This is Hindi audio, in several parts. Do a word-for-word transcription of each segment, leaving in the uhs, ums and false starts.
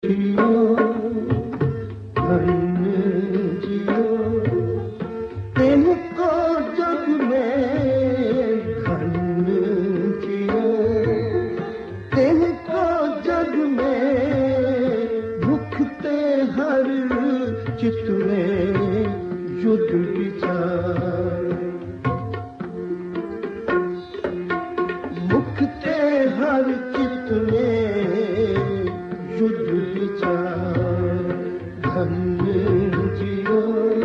जियो धन्य जियो तिनको जग में धन्य जियो तिनको जग में भुखते हर चित में युद्ध विचार मुखते हर चित में युद्ध विचार धन्य जियो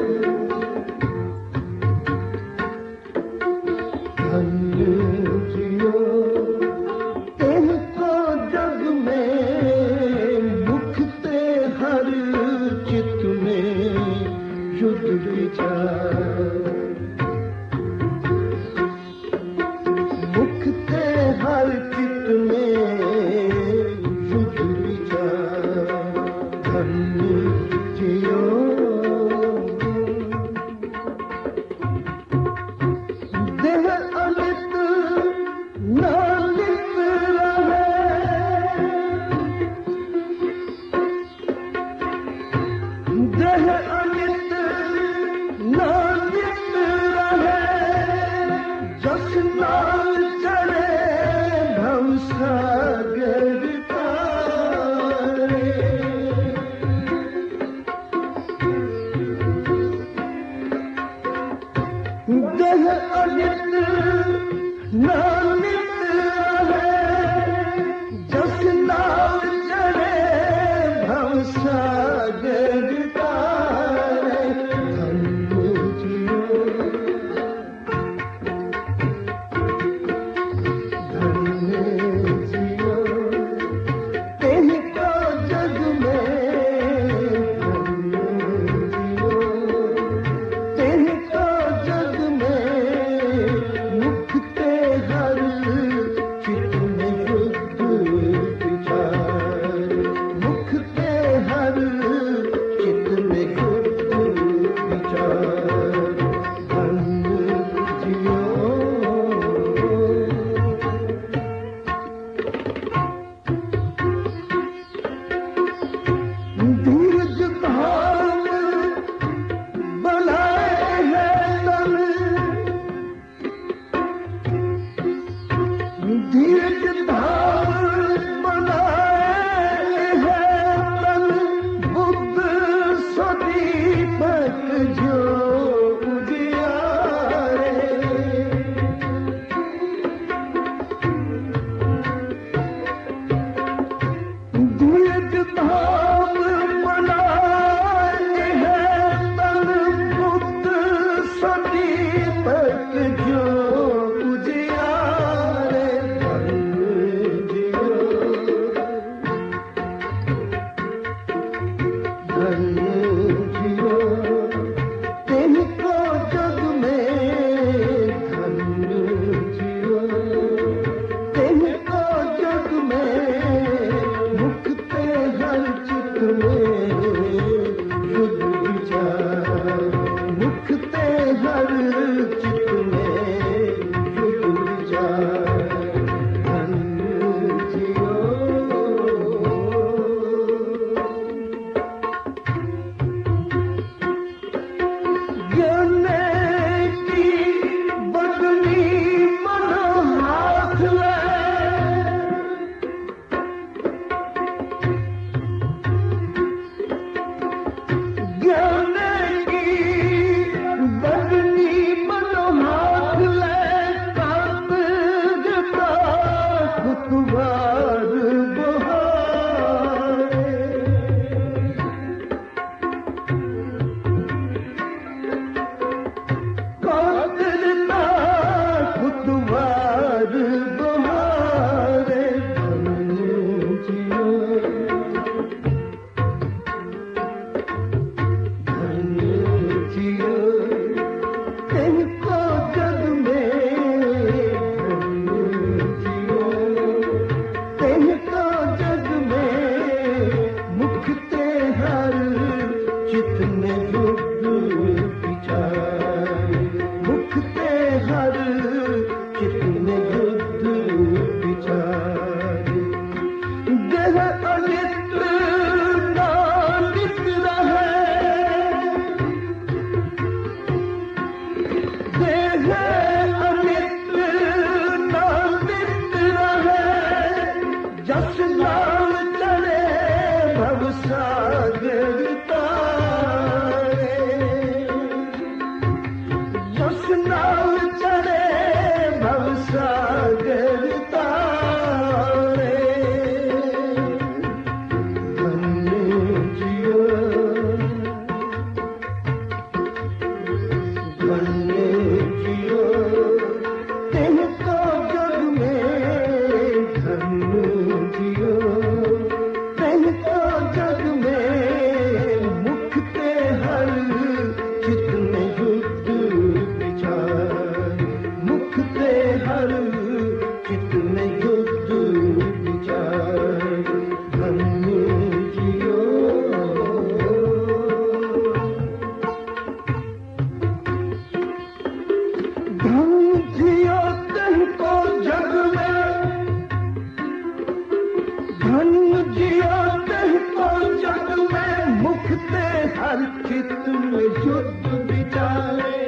धन्य जियो तिनको जग में मुखते हर चित में युद्ध विचार मुखते हर चित में युद्ध विचार धन्य जियो देह अनित नालित रहे देह अनित नालित रहे जस नाल चढ़े भवसागर पारे देह अनित नालित रहे जस नाल चढ़े भवसागर पारे धन्य जियो धन्य जियो तिनको जग में धन्य जियो तिनको जग में मुखते हर चित में युद्ध विचार मुखते हर चित में युद्ध विचार धन्य जियो धीरज धाम बनाए हैं तन धीरज धाम बनाए हैं तन बुद्ध सदीपक जो उजियारे धीरज धाम बनाए हैं तन बुद्ध सदीपक जो उजियारे धन्य जियो धन्य जियो तिनको जग में धन्य जियो तिनको जग में मुखते हर चित में युद्ध विचार मुखते हर चित में युद्ध विचार धन्य जियो ज्ञाने की बदली मनो हाथ ले सागर तारे जस नाल चढ़े भव सागर तारे धन्य जियो धन्य जियो तिनको जग में धन्य जियो तिनको जग में मुख ते हर चित में युद्ध विचार मुख ते हर चित में युद्ध विचार धन्य जियो धन जियो तिनको जग में धन जियो तिनको जग में मुख ते हर चित में युद्ध विचारे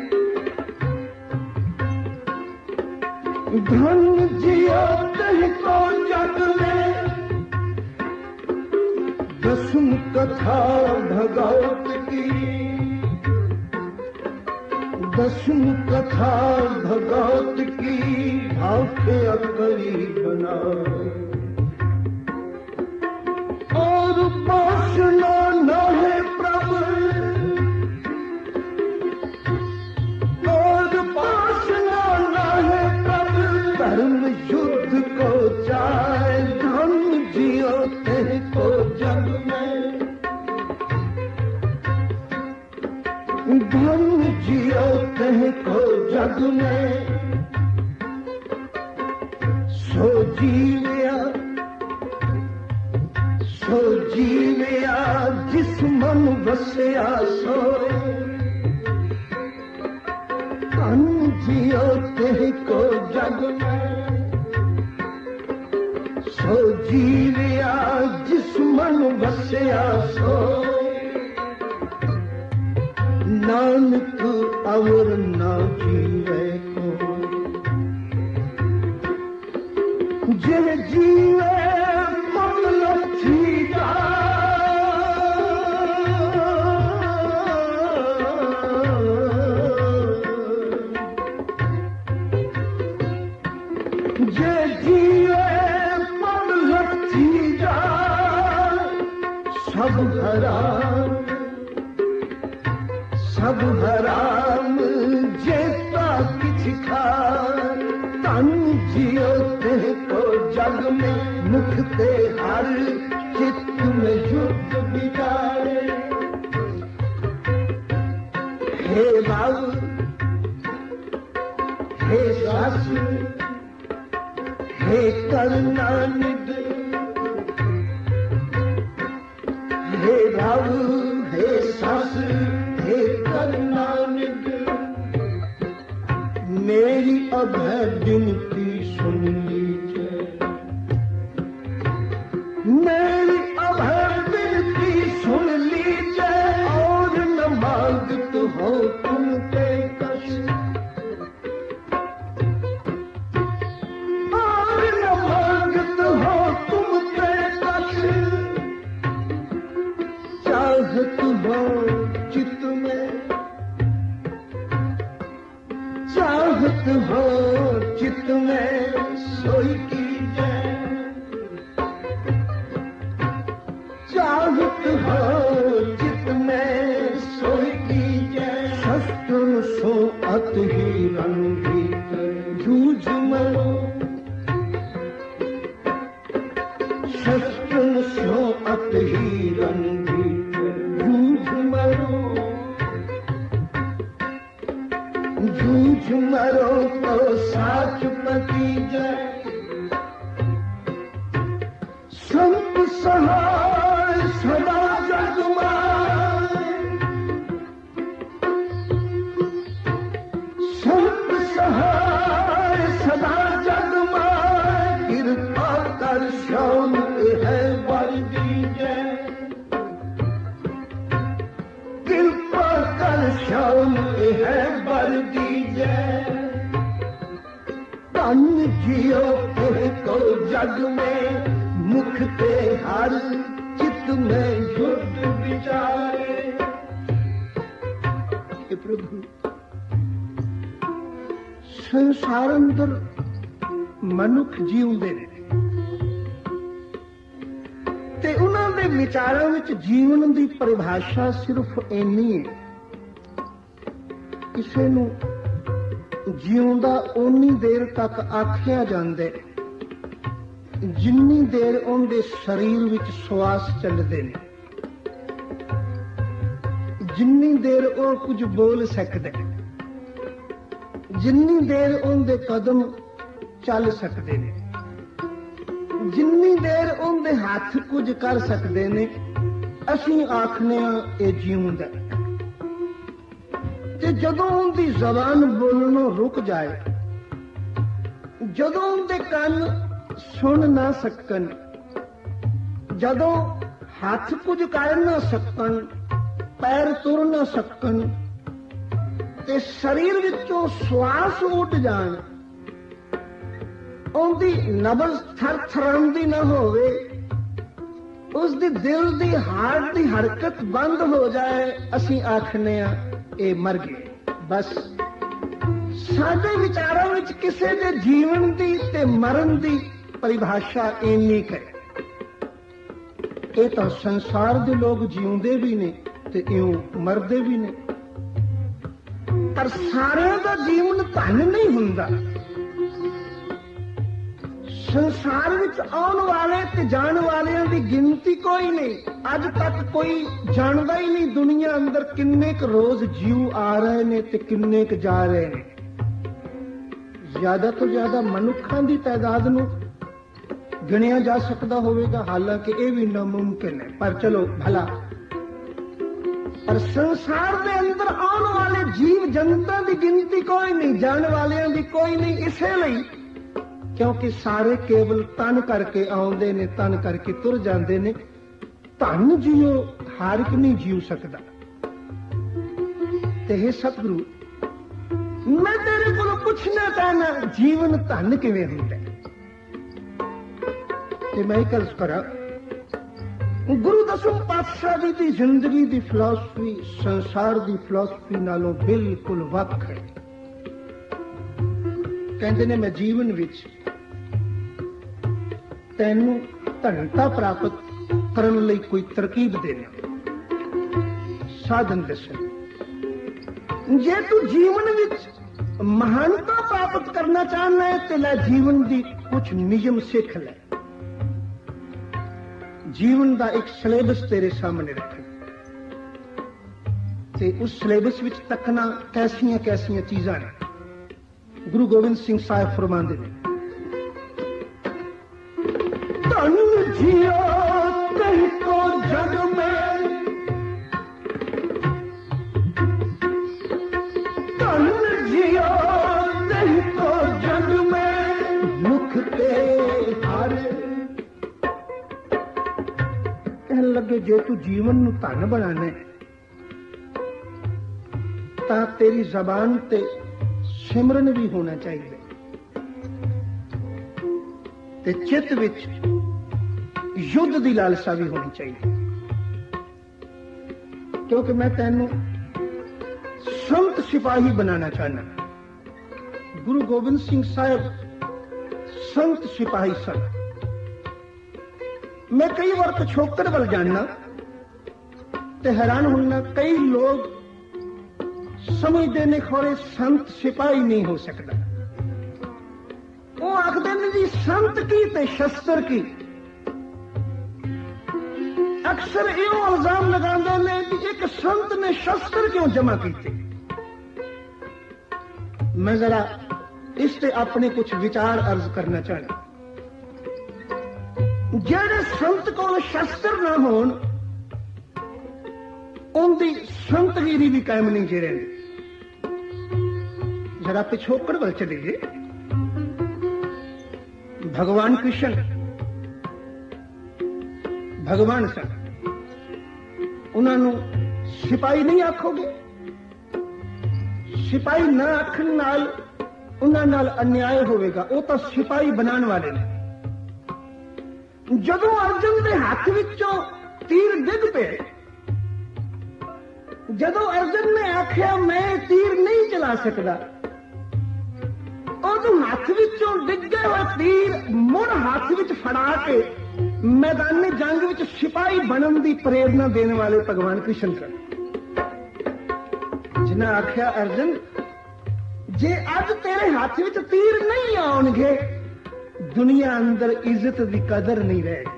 धन जियो तिनको जग में दसम कथा भगवत की दसम कथा भगवत की भाखे अकरी बना और पासना न है प्रभु और पासना न है प्रभु धर्म युद्ध को चाहे धन जियो तिनको जग में धन जियो तिनको जग में सो जीविया सो जीविया जिस मन बसिया सोए धन जियो तिनको जग में सो जीविया जिस मन बसिया सोए नानक और ना जीवे को जे जीवे मतलब थी जा जे जीवे मतलब थी जा सब हराम सब हराम जेता किछ खान तन जियो तिनको जग में मुख ते हर चित्त में युद्ध बिचारे हे बाबू हे सास हे करुणानिध हे बाबू हे सास हे करुणानिध मेरी अभय विनती सुन लीजिए मेरी अभय विनती सुन लीजिए और न मांगत हो तुमसे कछ और न मांगत हो तुमसे कछ चाहत हो चित में चाहत हो चित में सोई कीजिए चाहत हो चित में सोई कीजिए शस्त्र सो अत ही रंगीत जूझ मरो शस्त्र सो अत ही रंगीत जूझ मरो जूझ मरो तो साच पति जय संत सहाय सदा जग माय संत सहाय सदा जग माय कृपा कर श्याम है वर दीजय कृपा कर श्याम है वर दीजय तन जियो तिनको जग में मुख ते हर चित में युद्ध विचारे। हे प्रभु, संसार अंदर मनुख जीवते ने ते उन्हां दे विचारां विच जीवन की परिभाषा सिर्फ इन्नी है, किसी नूं जीउंदा उन्नी देर तक आखिया जांदे जिन्नी देर उनके शरीर विच श्वास चलते ने, जिन्नी देर वो कुछ बोल सकते, जिन्नी देर उनके कदम चल सकते ने, जिन्नी देर उनके हाथ कुछ कर सकते ने, असीं आखने ये जीउंदा। ते जदों उनकी जबान बोलनों रुक जाए, जदों उनके कान सुन ना सकन, जदों हाथ कुछ कर ना सकन, पैर तुर ना सकन, ते शरीर विचों श्वास उठ जान, उनकी नबज थर थरांदी ना होवे, उसकी दिल की हार्ट की हरकत बंद हो जाए, असीं आखने आ ये मर गए। बस साडे विचारों विच किसी के जीवन की ते मरण की परिभाषा इन्नी है। ये तो संसार के लोग जीउंदे भी ने ते इउं मरदे भी ने, पर सारिਆਂ ਦਾ जीवन धन नहीं हुंदा। संसार विच आउण वाले ते जाण वालियां दी गिनती कोई नहीं, अज तक कोई जानदा ही नहीं दुनिया अंदर किन्ने क रोज जीव आ रहे ने ते किन्ने क जा रहे ने। ज्यादा तो ज्यादा मनुखां दी तादाद नूं गिणिया जा सकदा होवेगा, हालांकि यह भी नामुमकिन है, पर चलो भला। पर संसार के अंदर आने वाले जीव जनता की गिनती कोई नहीं, जाने वालियां दी कोई नहीं, इसलिए क्योंकि सारे केवल तन करके आउंदे ने, तन करके तुर जाते ने। धन जियो हर एक नहीं जीव सकता। ते हे सतगुरु, मैं तेरे को पूछना चाहना, जीवन धन किवें हुंदा है? ते मैं एक अर्ज करा, गुरु दसम पातशाह जी की जिंदगी की फिलॉसफी संसार की फिलॉसफी नालों बिल्कुल वख है। कहते ने मैं जीवन विच तैनू धनता प्राप्त करने लई कोई तरकीब देना, साधन दसना। जे तू जीवन विच महानता प्राप्त करना चाहना है तो लै जीवन की कुछ नियम सीख ले। जीवन का एक सिलेबस तेरे सामने रखना ते उस सिलेबस विच तकना कैसियां कैसियां चीज़ां ने। गुरु गोबिंद सिंह साहब फरमांदे ने, धन जियो तुमको जग में, धन जियो तुमको जग में, मुख ते हारे। कहने लगे जे तू जीवन नू धन बनाना तां तेरी जबान ते सिमरन भी होना चाहिए, ते चित विच युद्ध की लालसा भी होनी चाहिए। क्योंकि मैं तैनू संत सिपाही बनाना चाहना। गुरु गोबिंद सिंह साहब संत सिपाही सन। मैं कई बार पिछोकड़ वाल जाना ते हैरान होना, कई लोग समझते ने खोरे संत सिपाही नहीं हो सकता। वो आखते ने जी संत की ते शस्त्र की। अक्सर यो इल्जाम लगाते ने कि एक संत ने शस्त्र क्यों जमा किए। मैं जरा इस पे अपने कुछ विचार अर्ज करना चाहता। जेड़े संत को शस्त्र ना होन उनकी संतगिरी भी कायम नहीं जे रही। जरा पिछोकड़ वाल चलिए। भगवान कृष्ण भगवान सन, उन्होंने सिपाही नहीं आखोगे। सिपाही ना आखन नाल उन्हां नाल अन्याय होवेगा। वो तो सिपाही बनाने वाले ने। जदों अर्जुन के हाथ विचों तीर डिग पे। जदों अर्जन ने आख्या मैं तीर नहीं चला सकता, उदों हथ विचों डिगे हुए तीर मुड़ हाथ विच फड़ा के मैदानी जंग विच सिपाही बनने की प्रेरणा देने वाले भगवान कृष्ण सन, जिन्हें आख्या अर्जन जे अज तेरे हाथ विच तीर नहीं आउणगे, दुनिया अंदर इज्जत की कदर नहीं रहेगी,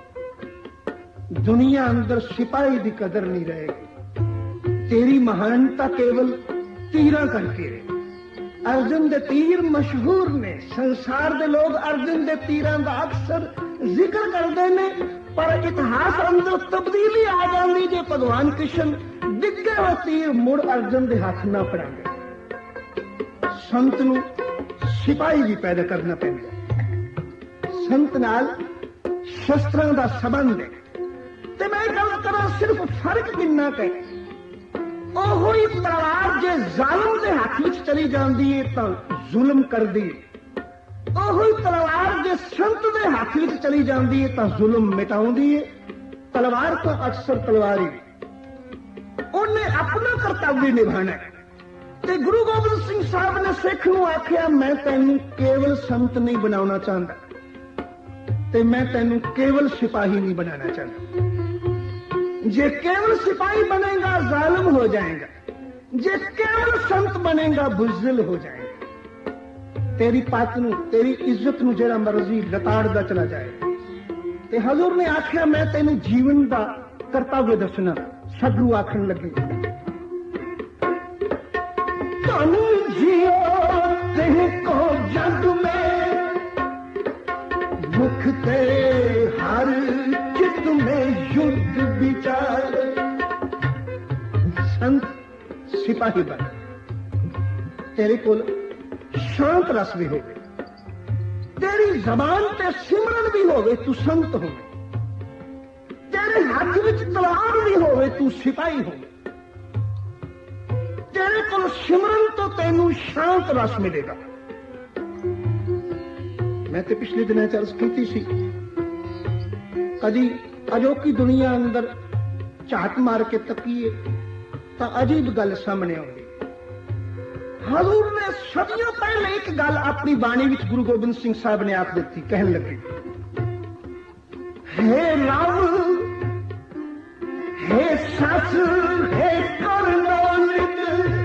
दुनिया अंदर सिपाही की कदर नहीं रहेगी, तेरी महानता केवल तीरां करके है। अर्जुन दे तीर मशहूर ने, संसार दे लोग अर्जुन दे तीरां दा अक्सर जिक्र करते ने, पर इतिहास अंदर तब्दीली आ जाती जे भगवान कृष्ण डिगे हुए तीर मुड़ अर्जुन दे हाथ ना पड़ांगे। संत नूं सिपाही भी पैदा करना पैंदा, संत नाल शस्त्रां दा संबंध है। ते मैं गल करा सिर्फ फर्क किन्ना है, ओही तलवार जे जालिम दे हाथ विच चली जाती है तो जुल्म करदी है, ओही तलवार जे संत दे हाथ विच चली जाती है तो जुल्म मिटाउंदी है। तलवार तो अक्सर तलवारी, उन्हें अपना कर्तव्य निभाना है। ते गुरु गोबिंद सिंह साहब ने सिख नूं आख्या मैं तैनूं केवल संत नहीं बनाना चाहता, ते मैं तैनूं केवल सिपाही नहीं बनाना चाहता। जे केवल सिपाही बनेगा जालिम हो जाएगा, जे केवल संत बनेगा बुज़दिल हो जाएगा। तेरी पत नूं तेरी इज्जत नूं जेड़ा मर्जी लताड़दा चला जाएगा। ते हजूर ने आख्या मैं तेनूं जीवन का कर्तव्य दसना। सदगुरु आखन लगे तन जियो तेह को जग में, मुख तेरे हर चित में युद्ध विचार। संत सिपाही बन, तेरे कोल शांत रस भी होवे, तेरी जबान ते सिमरन भी होवे, तू संत होवे, तेरे हाथ विच तलवार भी होवे, तू सिपाही होवे, तेरे कोल सिमरन तो तेनू शांत रस मिलेगा। मैं तो पिछले दिन चर्च की सी, कदी अजोकी दुनिया अंदर झात मार के तकीए तो अजीब गल सामने आती। हजूर ने सदियों पहले एक गल अपनी बाणी विच गुरु गोबिंद सिंह साहब ने आख दी, कहन लगे हे लव हे सस हे करनौलित।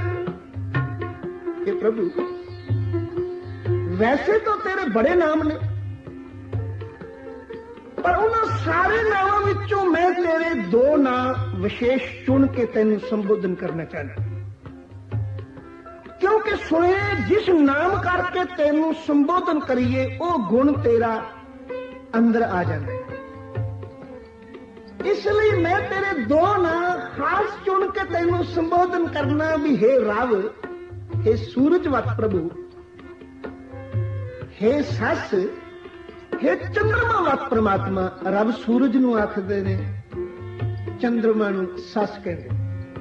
हे प्रभु वैसे तो तेरे बड़े नाम ने, पर उन्होंने सारे नामों विचों मैं तेरे दो नाम विशेष चुन के तेन संबोधन करना चाहता, क्योंकि सुने जिस नाम करके तेनू संबोधन करिए वो गुण तेरा अंदर आ जाता है। इसलिए मैं तेरे दो नाम खास चुन के तेनू संबोधन करना भी, हे रव हे सूरजवत प्रभु, हे सस हे चंद्रमावत परमात्मा। रब सूरज नू आखदे ने, चंद्रमा नू सस कहते।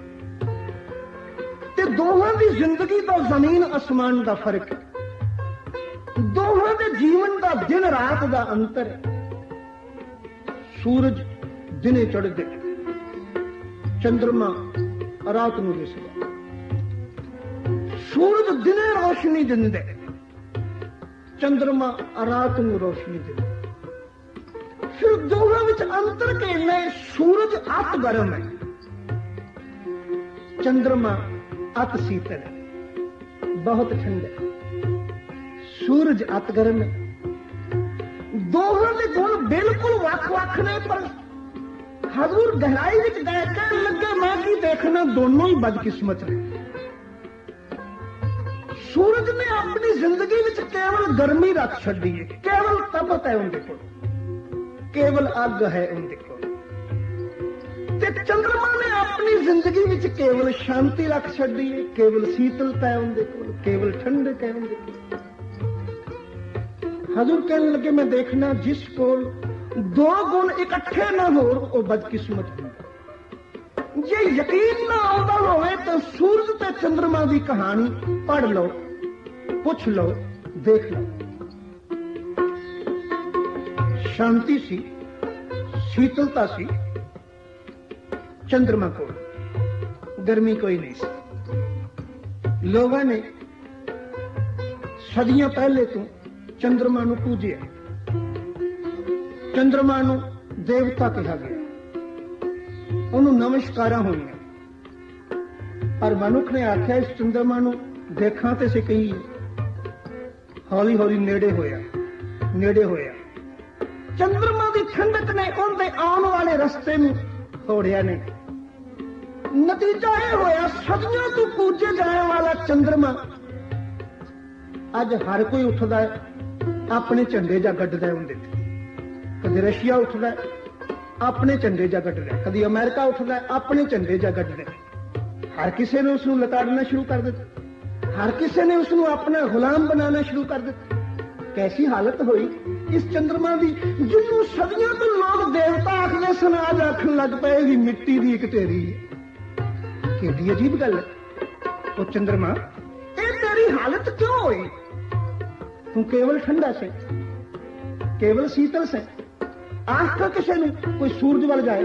ते दोहां दी जिंदगी दा जमीन आसमान दा फर्क है, दोहां दे जीवन दा दिन रात दा अंतर है। सूरज दिने चढ़दे, चंद्रमा रात नू दिसदा। सूरज दिने रोशनी दिंदे, चंद्रमा रात नू रोशनी दिंदे। फिर दोहां विच अंतर कहना है, सूरज अत गर्म है, चंद्रमा अत शीतल है, बहुत ठंडा। सूरज अत गर्म है, दोहां दे गुण बिल्कुल वख-वख ने, पर हजूर गहराई विच गए कहन लगे मैं की देखना दोनों ही बदकिस्मत ने। सूरज ने अपनी जिंदगी विच केवल गर्मी रख छड्डी है, केवल तपत है उनके कोल, केवल अग है उनके कोल। ते चंद्रमा ने अपनी जिंदगी विच केवल शांति रख छड्डी है, केवल शीतलता है उनके कोल, केवल ठंडक है उनके कोल। हजूर कहने लगे मैं देखना जिस कोल दो गुण इकट्ठे ना हो वो बदकिस्मत हो। जे यकीन ना आउंदा होवे तो सूरज ते चंद्रमा की कहानी पढ़ लो, पुछ लो, देख लो। शांति सी, शीतलता सी, चंद्रमा को गर्मी कोई नहीं सी। लोगों ने सदियां पहले तो चंद्रमा नूं पूजिया, चंद्रमा नूं देवता कहा गया, उन्होंने नमस्कारा हुई। पर मनुख ने आख्या इस चंद्रमा नूं देखा तो सी कही, हौली हौली नेड़े होया नेड़े होया चंद्रमा की ठंडक ने उनके आने वाले रस्ते में तोड़िया ने। नतीजा यह होया सदियों तो पूजे जाने वाला चंद्रमा अज हर कोई उठता है अपने झंडे जा गड्ढदा है। उनके कदे रशिया उठता है अपने झंडे जा गड्ढदा है, कदी अमेरिका उठता है अपने झंडे जा गड्ढदा है। हर किसी ने उसनूं लताड़ना शुरू कर दिता, हर किसी ने उसनूं अपना गुलाम बनाना शुरू कर दिता। कैसी हालत हुई इस चंद्रमा की, जिन्होंने सदियों तो लोग देवता आखते सन, आज आखन लग पे भी मिट्टी की एक ढेरी है। केडी अजीब गल है। वो चंद्रमा ये तेरी हालत क्यों हुई? तू केवल ठंडा से, केवल शीतल से, आख का किसी ने कोई सूरज वाल जाए।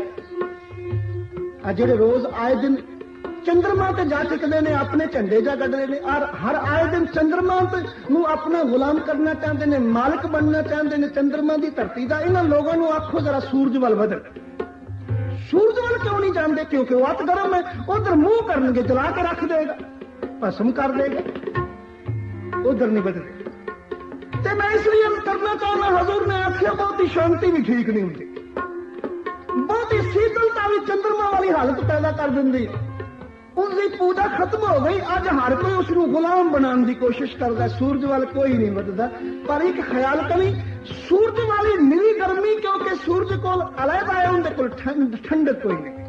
आ जेड़े रोज आए दिन चंद्रमा ते जा टिकते ने, अपने झंडे जा कटते हैं और हर आए दिन चंद्रमा नूं अपना गुलाम करना चाहते हैं, मालिक बनना चाहते हैं चंद्रमा की धरती का। इन्होंने लोगों को आखो जरा सूरज वाल बदल। सूरज वाल क्यों नहीं जानते? क्योंकि वो अत गर्म है, उधर मुंह करनगे जला के रख देगा, भस्म कर देगा, उधर नहीं बदले। ते मैं इसलिए करना चाहना, हजूर ने आखिया बहुत ही शांति भी ठीक नहीं होती, बहुत ही शीतलता भी चंद्रमा वाली हालत पैदा कर देंदी। उसकी पूजा खत्म हो गई, अज हर कोई उसको गुलाम बनाने की कोशिश करता है। सूरज वाल कोई नहीं बदलता। पर एक ख्याल करी, सूरज वाली निरी गर्मी, क्योंकि सूरज को अलहदा है, उनके कोल ठंडक कोई नहीं,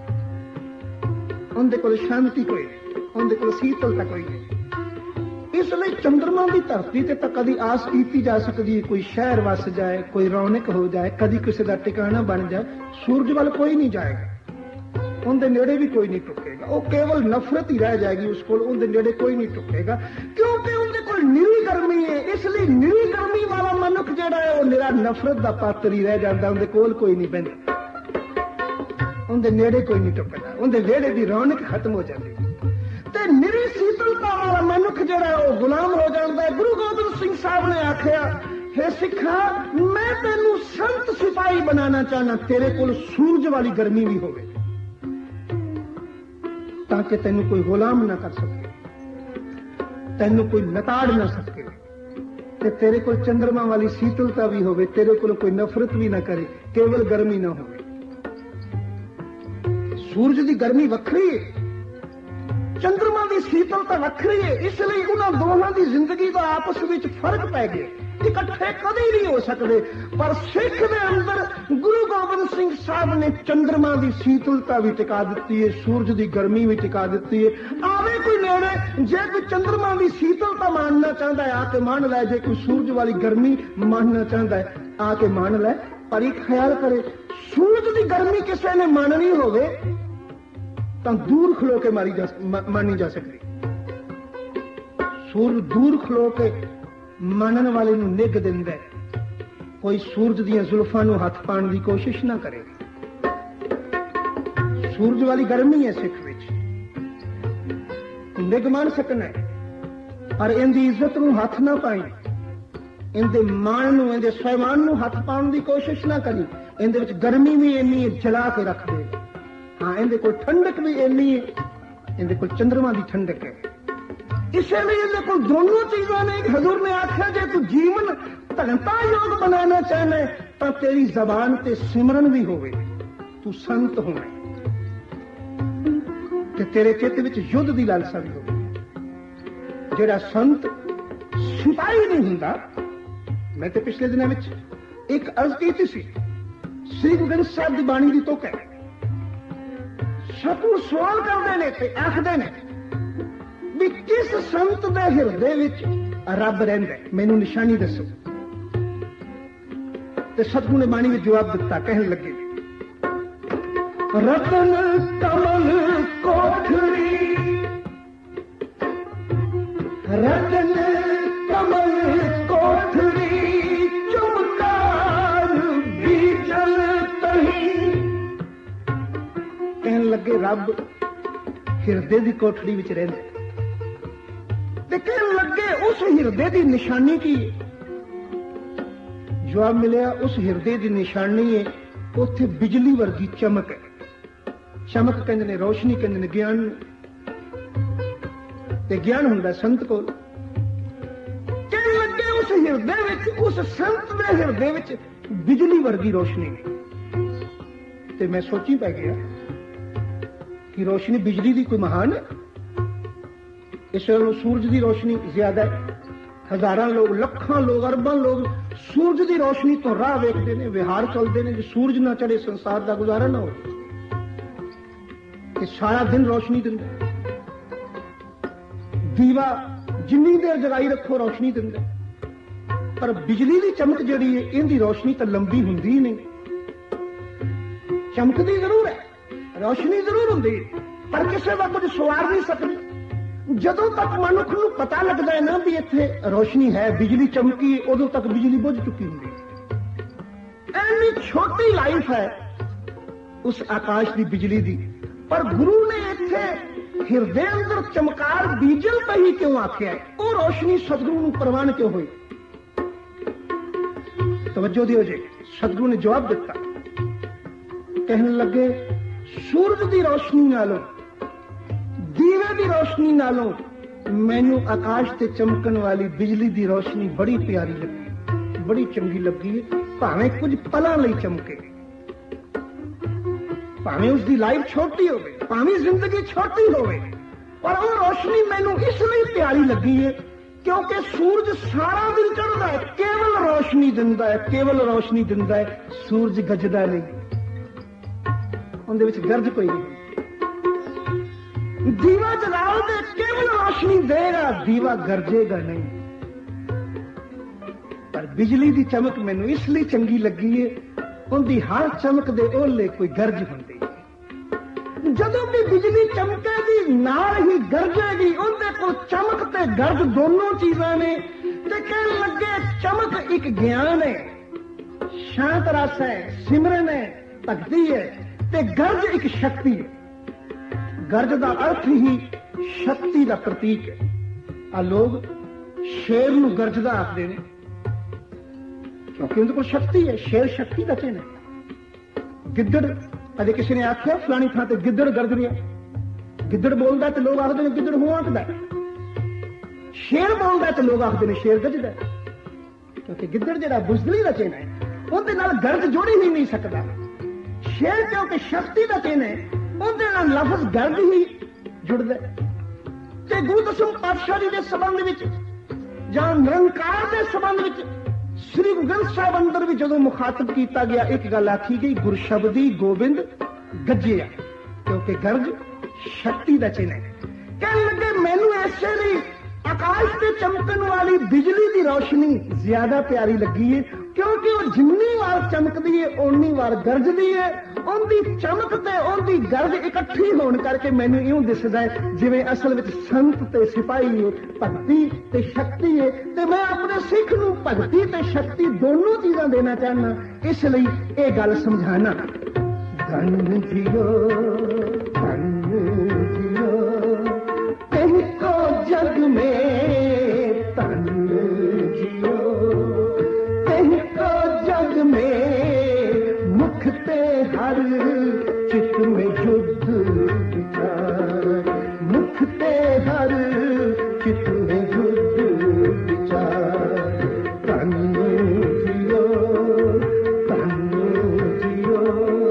उनके कोल शांति कोई नहीं, उनके कोल शीतलता कोई नहीं। इसलिए चंद्रमा की धरती से तो कभी आस की जा सकती है कोई शहर वस जाए, कोई रौनक हो जाए, कभी किसी का टिकाना बन जाए। सूरज वाल कोई नहीं जाएगा, उनके नेड़े भी कोई नहीं टुकेगा, वो केवल नफरत ही रह जाएगी उसको, उनके नेड़े कोई नहीं टुकेगा, क्योंकि उनके कोल निरी गर्मी है। इसलिए निरी गर्मी वाला मनुख जिहड़ा है वो निरा नफरत का पात्र ही रह जाता, उनके कोल कोई नहीं बहता, उनके नेड़े कोई नहीं टुकदा, उनके वेड़े की रौनक खत्म हो जाती। ते निरी शीतलता वाला मनुख जिहड़ा है वो गुलाम हो जाता है। गुरु गोबिंद सिंह साहब ने आखिया, हे सिखा, मैं तेनू संत सिपाही बनाना चाहना, तेरे कोल सूरज वाली गर्मी भी होवे, ताकि तेनू कोई गुलाम ना कर सके, तेनू कोई नताड़ ना सके, ते तेरे को चंद्रमा वाली शीतलता भी होवे, तेरे को कोई नफरत भी ना करे, केवल गर्मी ना होवे। सूरज की गर्मी वखरी है, चंद्रमा की शीतलता वखरी है, इसलिए उन्होंने दोनों की जिंदगी का आपस में फर्क पै गया, इकट्ठे कभी नहीं हो सकते। पर सिख के अंदर गुरु गोबिंद सिंह साहब ने चंद्रमा की शीतलता भी टिका दी है, सूरज की गर्मी भी टिका दी है। आवे कोई नेड़े, जे कोई चंद्रमा की शीतलता मानना चाहता है आके मान लै, जे कोई सूरज वाली गर्मी मानना चाहता है आके मान लै। पर एक ख्याल करे, सूरज की गर्मी किसी ने माननी होवे तो दूर खलो के मारी जा मानी जा सकती। सूरज दूर खलो के मानन वाले नूं निग दिंदा है, कोई सूरज दियां जुल्फां नूं हथ पाउण दी कोशिश ना करे। सूरज वाली गर्मी है सिख विच, निग मान सकना है, पर इनदी इज्जत नूं हथ ना पाई, इनदे मान नूं, इनदे स्वाभिमान नूं हथ पाउण दी कोशिश ना करी। इनदे विच गर्मी भी इन्नी है, जला के रख दे। हाँ, इनदे कोल ठंडक भी इन्नी है, इनदे कोल चंद्रमा की ठंडक है। इसलिए इनदे कोल दोनों चीजें ने। हजूर ने आख्या, जे तू जीवन धनता योग बनाना चाहना है तो तेरी जबान ते सिमरन भी होवे, तू संत होवे, ते तेरे चित्त विच युद्ध की लालसा भी होवे। जेड़ा संत सिपाही नहीं हुंदा, मैं तो पिछले दिनों में एक अर्ज की सी, श्री गुरु ग्रंथ साहिब की बाणी की तुक है। सतगुर सवाल करते ने ते आखदे ने भी किस संत दे हिरदे विच रब रहिंदा, मैनू निशानी दसो। ते सतगुर ने बाणी में जवाब दिता, कहन लगे, रतन कमल कोठरी, रतन कमल कोठरी, चमकार बीजल तही, कहन लगे रब हिरदे की कोठड़ी विच रहिंदा ते कहन लगे उस हिरदे की निशानी की है? जवाब मिलिया उस हिरदे की निशानी है उत्थे बिजली वर्गी चमक है। चमक कहंदे ने रोशनी कहंदे ने ज्ञान ते ज्ञान हुंदा संत कोल। कहन लगे उस हिरदे विच उस संत दे हिरदे विच बिजली वर्गी रोशनी है। ते मैं सोची पै गया कि रोशनी बिजली की कोई महान है? इस वेले सूरज की रोशनी ज्यादा है। हजारां लोग लखां लोग अरबां लोग सूरज की रोशनी तो राह वेखते हैं, विहार चलते हैं। जो सूरज ना चढ़े संसार का गुजारा ना हो। कि सारा दिन रोशनी दिंदा दीवा जिन्नी देर जगाई रखो रोशनी दिंदा, पर बिजली की चमक जिहड़ी है इहदी रोशनी तो लंबी हुंदी ही नहीं। चमकदी जरूर है, रोशनी जरूर हुंदी, पर किसी का कुछ सवार नहीं सकती। जदों तक मनुख नूं पता लगता है ना भी इत्थे रोशनी है, बिजली चमकी, उदों तक बिजली बुझ चुकी होंदी। इतनी छोटी लाइफ है उस आकाश की बिजली दी, पर गुरु ने इत्थे हिरदे अंदर चमकार बीजल पे ही क्यों आख्या है? वो रोशनी सतगुरु नूं प्रवान क्यों हुई? तवज्जो दियो जी। सतगुरु ने जवाब दिता, कहने लगे सूरज की रोशनी नालों दीवे की रोशनी नालों मैनू आकाश से चमकन वाली बिजली की रोशनी बड़ी प्यारी लगी, बड़ी चंगी लगी। भावें कुछ पलों लई चमके, भावें उसकी लाइफ छोटी हो, भावें जिंदगी छोटी हो, पर वो रोशनी मैनू इसलिए प्यारी लगी है क्योंकि सूरज सारा दिन चढ़ता है, केवल रोशनी दिंदा है, केवल रोशनी दिंदा है। सूरज गजदा नहीं, उहदे विच गर्ज कोई नहीं। दीवा जलाओ तो केवल रोशनी देगा, दीवा गरजेगा नहीं। पर बिजली की चमक मैनू इसलिए चंगी लगी है, उनकी हर चमक दे ओले कोई गरज होंदी है। जदों भी बिजली चमकेगी नाल ही गरजेगी। उनके को चमक ते गरज दोनों चीजां ने। ते कहन लगे चमक एक ज्ञान है, शांत रस है, सिमरन है, भक्ति है, ते गरज एक शक्ति है। गरज का अर्थ ही शक्ति का प्रतीक है। आ लोग शेर नूं गरजदा आखदे ने क्योंकि उनके को शक्ति है। शेर शक्ति का चिन्ह है। गिद्दड़, कदे किसी ने आख्या फलानी थां ते गिद्दड़ गरज रहा, गिद्दड़ बोलता तो लोग आखते हैं गिद्दड़ हुआ आखदा, शेर बोलता तो लोग आखते हैं शेर गजदा, क्योंकि गिद्दड़ जिहड़ा बुज़दिली का चिन्ह है उहदे नाल गरज जोड़ी ही नहीं सकता। शेर क्योंकि शक्ति का चिन्ह है, उहदे नाल लफ्ज गरज ही जुड़दा। ते गुरु दसम पातशाह जी के संबंध विच जां निरंकार के संबंध विच श्री गुरु ग्रंथ साहिब अंदर भी जदों मुखातब किया गया एक गल आखी गई, गुरशब्दी गोबिंद गज्जिया, क्योंकि गरज शक्ति का चिन्ह है। कहने लगे मैनू ऐसे नहीं आकाश से चमकन वाली बिजली की रोशनी ज्यादा प्यारी लगी है, क्योंकि वो जिन्नी बार चमकती है उन्नी बार गरजदी है। उनकी चमक ते उनकी गरज इकट्ठी होने करके मैनू यूं दिसदा है जिवें असल विच संत ते सिपाही है, भगती ते शक्ति है। ते मैं अपने सिख नूं भगती ते शक्ति दोनों चीजां देना चाहना, इसलिए ये गल समझाना। धन जियो धन जियो तिनको जग में, धन जियो तिनको जग में, मुख ते हर चित में युद्ध विचार, मुख ते हर चित में युद्ध विचार। धन जियो धन जियो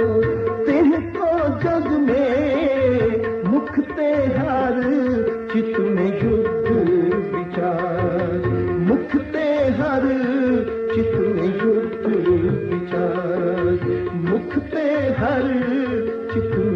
तिनको जग में, मुख ते हर चित में युद्ध विचार, मुख ते हर चित में युद्ध विचार, मुख पे हर चित